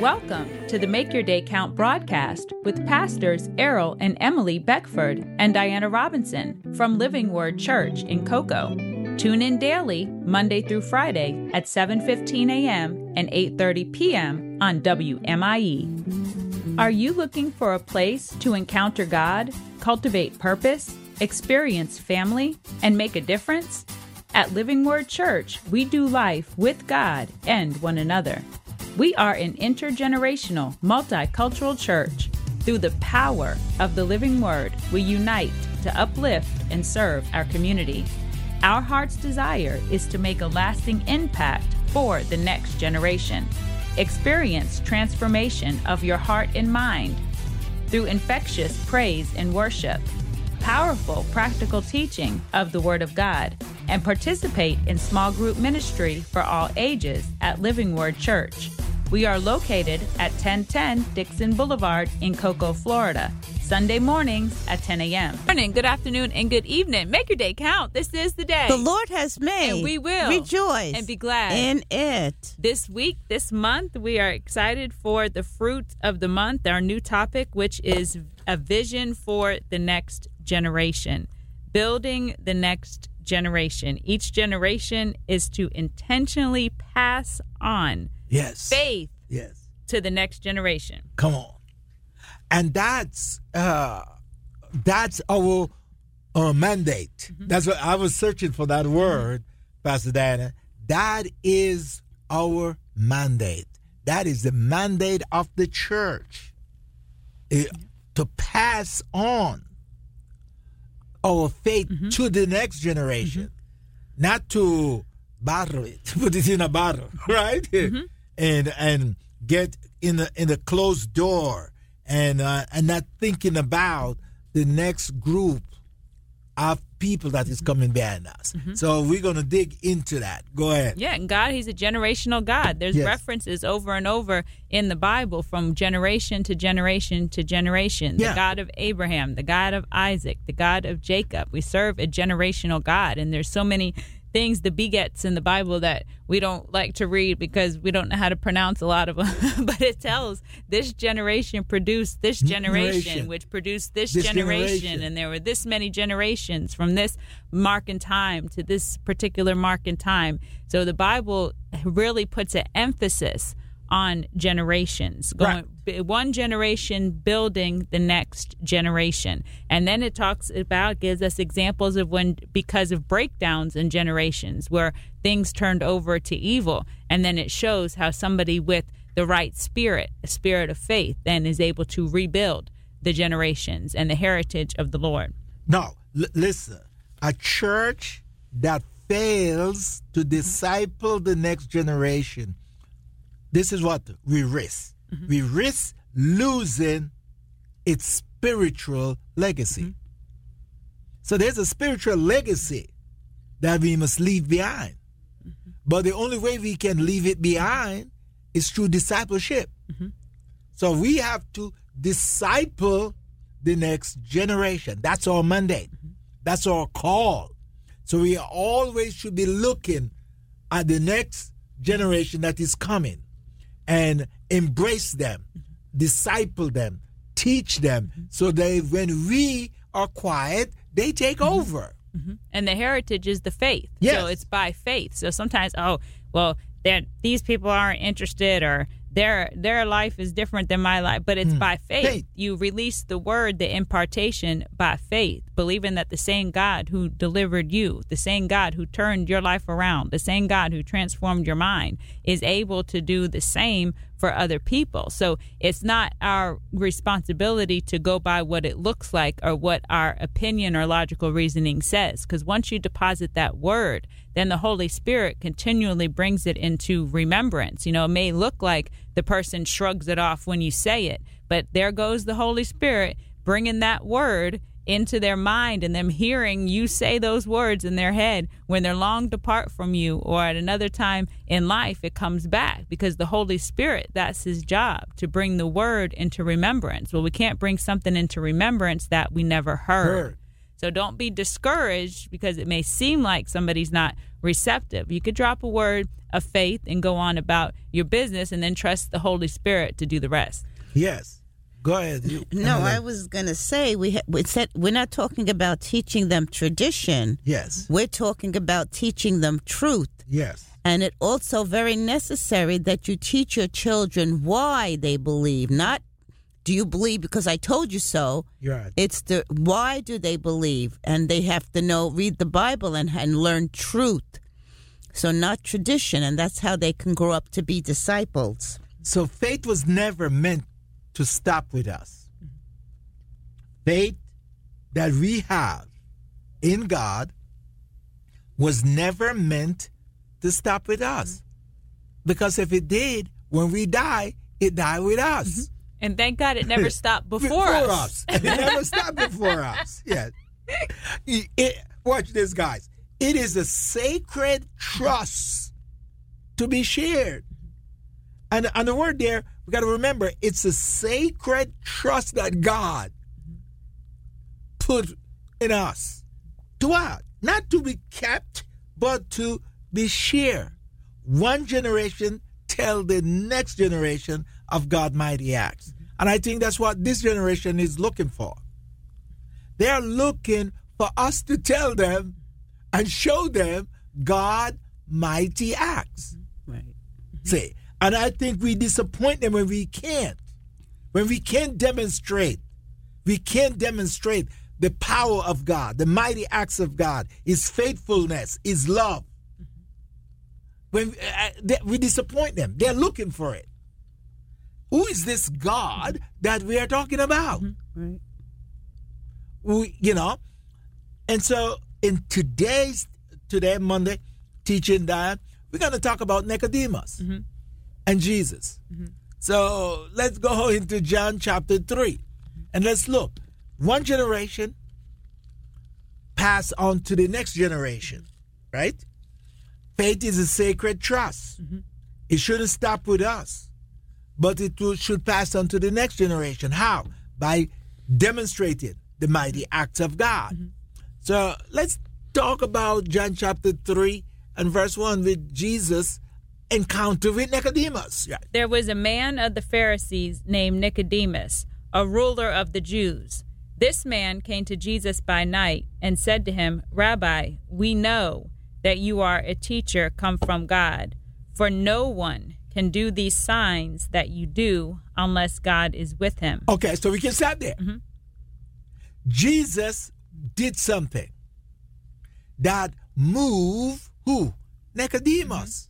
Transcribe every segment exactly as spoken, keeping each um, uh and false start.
Welcome to the Make Your Day Count broadcast with pastors Errol and Emily Beckford and Diana Robinson from Living Word Church in Cocoa. Tune in daily, Monday through Friday at seven fifteen a.m. and eight thirty p.m. on W M I E. Are you looking for a place to encounter God, cultivate purpose, experience family, and make a difference? At Living Word Church, we do life with God and one another. We are an intergenerational, multicultural church. Through the power of the living word, we unite to uplift and serve our community. Our heart's desire is to make a lasting impact for the next generation. Experience transformation of your heart and mind through infectious praise and worship, powerful practical teaching of the Word of God, and participate in small group ministry for all ages at Living Word Church. We are located at ten ten Dixon Boulevard in Cocoa, Florida, Sunday mornings at ten a.m. Morning, good afternoon, and good evening. Make your day count. This is the day the Lord has made. And we will rejoice and be glad in it. This week, this month, we are excited for the fruit of the month, our new topic, which is a vision for the next generation. Building the next generation. Each generation is to intentionally pass on Yes. faith Yes. to the next generation. Come on. And that's uh, that's our uh, mandate. Mm-hmm. That's what I was searching for that word, Pastor Diana. That is our mandate. That is the mandate of the church. It, to pass on our faith mm-hmm. to the next generation. Mm-hmm. Not to bottle it, put it in a bottle, right? Mm-hmm. And and get in the in the closed door and uh, and not thinking about the next group of people that is coming behind us. Mm-hmm. So we're gonna dig into that. Go ahead. Yeah, and God, He's a generational God. There's yes. references over and over in the Bible from generation to generation to generation. The yeah. God of Abraham, the God of Isaac, the God of Jacob. We serve a generational God, and there's so many things, the begets in the Bible that we don't like to read because we don't know how to pronounce a lot of them. But it tells this generation produced this generation, generation. which produced this, this generation. generation. And there were this many generations from this mark in time to this particular mark in time. So the Bible really puts an emphasis on generations, going right. one generation building the next generation. And then it talks about, gives us examples of when, because of breakdowns in generations where things turned over to evil. And then it shows how somebody with the right spirit, a spirit of faith, then is able to rebuild the generations and the heritage of the Lord. No, l- listen, a church that fails to disciple the next generation, this is what we risk. Mm-hmm. We risk losing its spiritual legacy. Mm-hmm. So there's a spiritual legacy that we must leave behind. Mm-hmm. But the only way we can leave it behind is through discipleship. Mm-hmm. So we have to disciple the next generation. That's our mandate. Mm-hmm. That's our call. So we always should be looking at the next generation that is coming and embrace them, disciple them, teach them, mm-hmm. so that when we are quiet, they take mm-hmm. over. Mm-hmm. And the heritage is the faith. Yes. So it's by faith. So sometimes, oh, well, these people aren't interested, or their their life is different than my life, but it's mm. by faith. faith. You release the word, the impartation by faith, believing that the same God who delivered you, the same God who turned your life around, the same God who transformed your mind is able to do the same for other people. So it's not our responsibility to go by what it looks like or what our opinion or logical reasoning says, because once you deposit that word, then the Holy Spirit continually brings it into remembrance. You know, it may look like the person shrugs it off when you say it, but there goes the Holy Spirit bringing that word into their mind and them hearing you say those words in their head when they're long depart from you, or at another time in life it comes back, because the Holy Spirit, that's his job, to bring the word into remembrance. Well, we can't bring something into remembrance that we never heard. heard. So don't be discouraged because it may seem like somebody's not receptive. You could drop a word of faith and go on about your business and then trust the Holy Spirit to do the rest. Yes. Go ahead. You, No, I was going to say we ha- we said we're not talking about teaching them tradition. Yes. We're talking about teaching them truth. Yes. And it also very necessary that you teach your children why they believe, not do you believe because I told you so. You're right. It's the why do they believe, and they have to know, read the Bible and, and learn truth. So not tradition, and that's how they can grow up to be disciples. So faith was never meant to stop with us. Faith that we have in God was never meant to stop with us. Because if it did, when we die, it died with us. And thank God it never stopped before, before us. us. And it never stopped before us. Yes. It- it- watch this, guys. It is a sacred trust to be shared. And, and the word there, we got to remember, it's a sacred trust that God put in us. To what? Not to be kept, but to be shared. One generation tell the next generation of God's mighty acts. And I think that's what this generation is looking for. They're looking for us to tell them and show them God mighty acts. Right. See, and I think we disappoint them when we can't. When we can't demonstrate. We can't demonstrate the power of God, the mighty acts of God, His faithfulness, His love. When uh, they, we disappoint them, they're looking for it. Who is this God that we are talking about? Right. We, you know, and so in today's today Monday teaching, Diane, we're going to talk about Nicodemus Mm-hmm. and Jesus. Mm-hmm. So let's go into John chapter three, and let's look. One generation pass on to the next generation, right? Faith is a sacred trust. Mm-hmm. It shouldn't stop with us, but it will, should pass on to the next generation. How? By demonstrating the mighty acts of God. Mm-hmm. So let's talk about John chapter three and verse one with Jesus' encounter with Nicodemus. Yeah. There was a man of the Pharisees named Nicodemus, a ruler of the Jews. This man came to Jesus by night and said to him, Rabbi, we know that you are a teacher come from God, for no one can do these signs that you do unless God is with him. Okay, so we can stop there. Mm-hmm. Jesus did something that moved who? Nicodemus.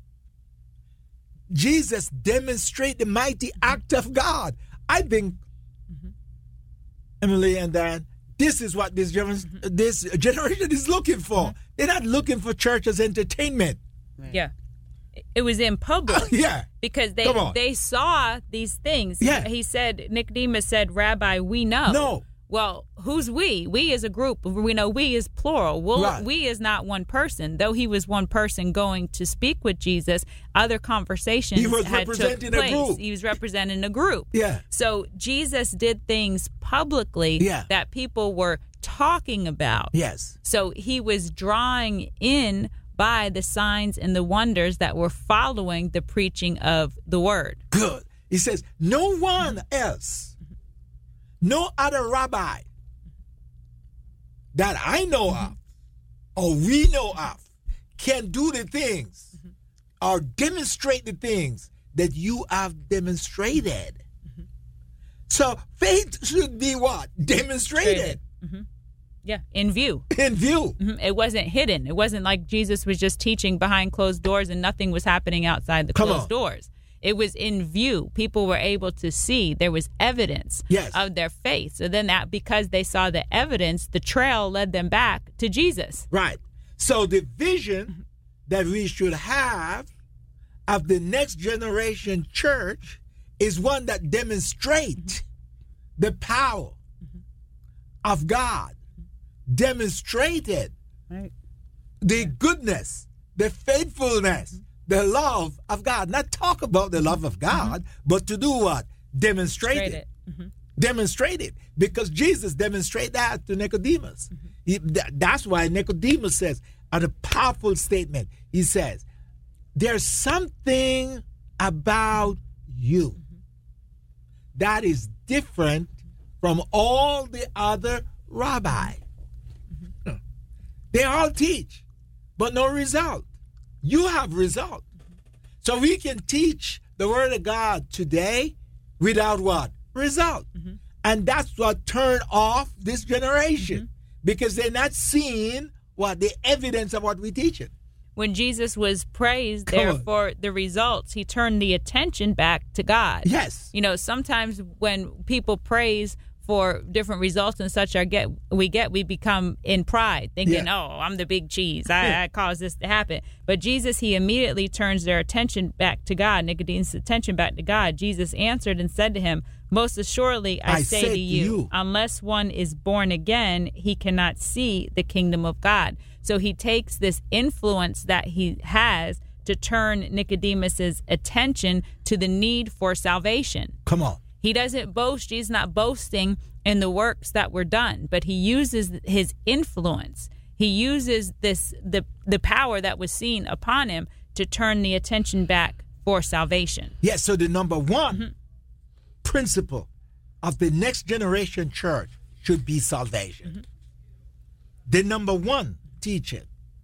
Mm-hmm. Jesus demonstrated the mighty act of God. I think, mm-hmm. Emily and Dan, this is what this, gener- mm-hmm. this generation is looking for. Mm-hmm. They're not looking for church as entertainment. Right. Yeah. It was in public. Yeah. Because they they saw these things. Yeah. He said, Nicodemus said, Rabbi, we know. No. Well, who's we? We is a group. We know we is plural. Well, right. We is not one person. Though he was one person going to speak with Jesus, other conversations he was had representing took place. A group. He was representing a group. Yeah. So Jesus did things publicly yeah. that people were talking about. Yes. So he was drawing in by the signs and the wonders that were following the preaching of the word. Good. He says, no one else, no other rabbi that I know of or we know of can do the things or demonstrate the things that you have demonstrated. So faith should be what? Demonstrated. Mm-hmm. Yeah, in view. In view. Mm-hmm. It wasn't hidden. It wasn't like Jesus was just teaching behind closed doors and nothing was happening outside the Come closed on. doors. It was in view. People were able to see. There was evidence yes. of their faith. So then that, because they saw the evidence, the trail led them back to Jesus. Right. So the vision that we should have of the next generation church is one that demonstrates the power of God. Demonstrated right. the goodness, the faithfulness, the love of God. Not talk about the love of God, mm-hmm. but to do what? Demonstrate it. it. Mm-hmm. Demonstrate it. Because Jesus demonstrated that to Nicodemus. Mm-hmm. He, th- that's why Nicodemus says, at a powerful statement, he says, there's something about you mm-hmm. that is different from all the other rabbi. Mm-hmm. They all teach, but no result. You have result. Mm-hmm. So we can teach the word of God today without what? Result. Mm-hmm. And that's what turned off this generation. Mm-hmm. Because they're not seeing what the evidence of what we're teaching. When Jesus was praised Come there on. for the results, he turned the attention back to God. Yes. You know, sometimes when people praise for different results and such are get we get, we become in pride, thinking, Yeah. oh, I'm the big cheese. I, Yeah. I caused this to happen. But Jesus, he immediately turns their attention back to God, Nicodemus' attention back to God. Jesus answered and said to him, most assuredly, I, I say said to to you, you, unless one is born again, he cannot see the kingdom of God. So he takes this influence that he has to turn Nicodemus's attention to the need for salvation. Come on. He doesn't boast. He's not boasting in the works that were done, but he uses his influence. He uses this the the power that was seen upon him to turn the attention back for salvation. Yes, so the number one Mm-hmm. principle of the next generation church should be salvation. Mm-hmm. The number one teaching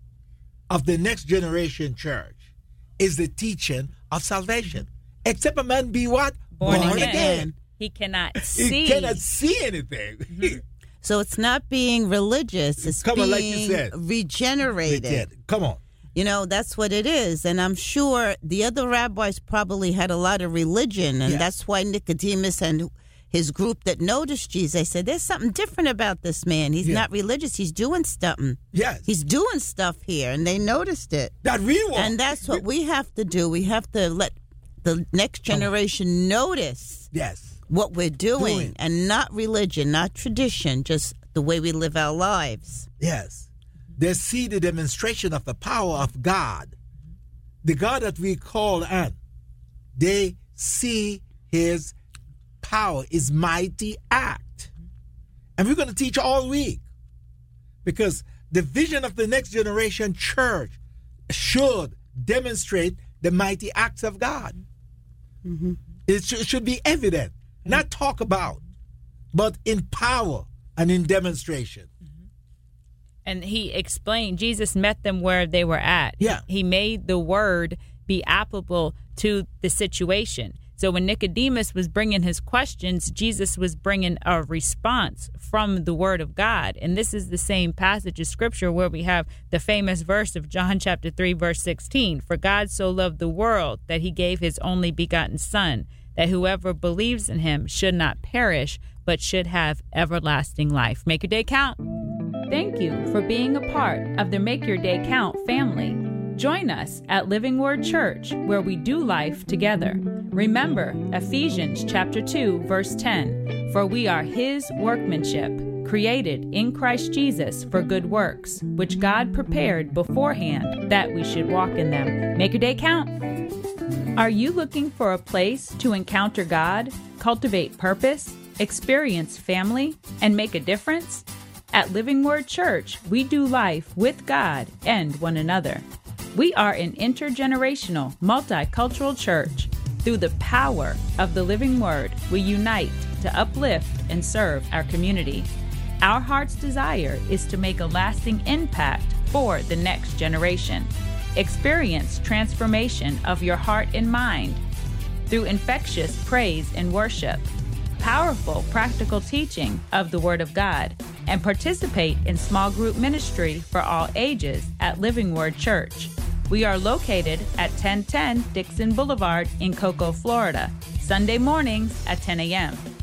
of the next generation church is the teaching of salvation. Except a man be what? Born, Born again. again. He cannot see. He cannot see anything. Mm-hmm. So it's not being religious. It's Come being on, like you said. regenerated. Come on. You know, that's what it is. And I'm sure the other rabbis probably had a lot of religion. And Yes. that's why Nicodemus and his group that noticed Jesus, they said, there's something different about this man. He's Yeah. not religious. He's doing something. Yes. He's doing stuff here. And they noticed it. That we want. And that's what we have to do. We have to let the next generation notice Yes. what we're doing, Doing. and not religion, not tradition, just the way we live our lives. Yes. They see the demonstration of the power of God. The God that we call on. They see his power, his mighty act. And we're going to teach all week. Because the vision of the next generation church should demonstrate the mighty acts of God. Mm-hmm. It sh- should be evident. Not talk about, but in power and in demonstration. And he explained, Jesus met them where they were at. Yeah. He made the word be applicable to the situation. So when Nicodemus was bringing his questions, Jesus was bringing a response from the word of God. And this is the same passage of scripture where we have the famous verse of John chapter three, verse sixteen. For God so loved the world that he gave his only begotten son, that whoever believes in him should not perish, but should have everlasting life. Make your day count. Thank you for being a part of the Make Your Day Count family. Join us at Living Word Church, where we do life together. Remember Ephesians chapter two, verse ten, for we are his workmanship, created in Christ Jesus for good works, which God prepared beforehand that we should walk in them. Make your day count. Are you looking for a place to encounter God, cultivate purpose, experience family, and make a difference? At Living Word Church, we do life with God and one another. We are an intergenerational, multicultural church. Through the power of the living word, we unite to uplift and serve our community. Our heart's desire is to make a lasting impact for the next generation. Experience transformation of your heart and mind through infectious praise and worship, powerful practical teaching of the Word of God, and participate in small group ministry for all ages at Living Word Church. We are located at ten ten Dixon Boulevard in Cocoa, Florida, Sunday mornings at ten a.m.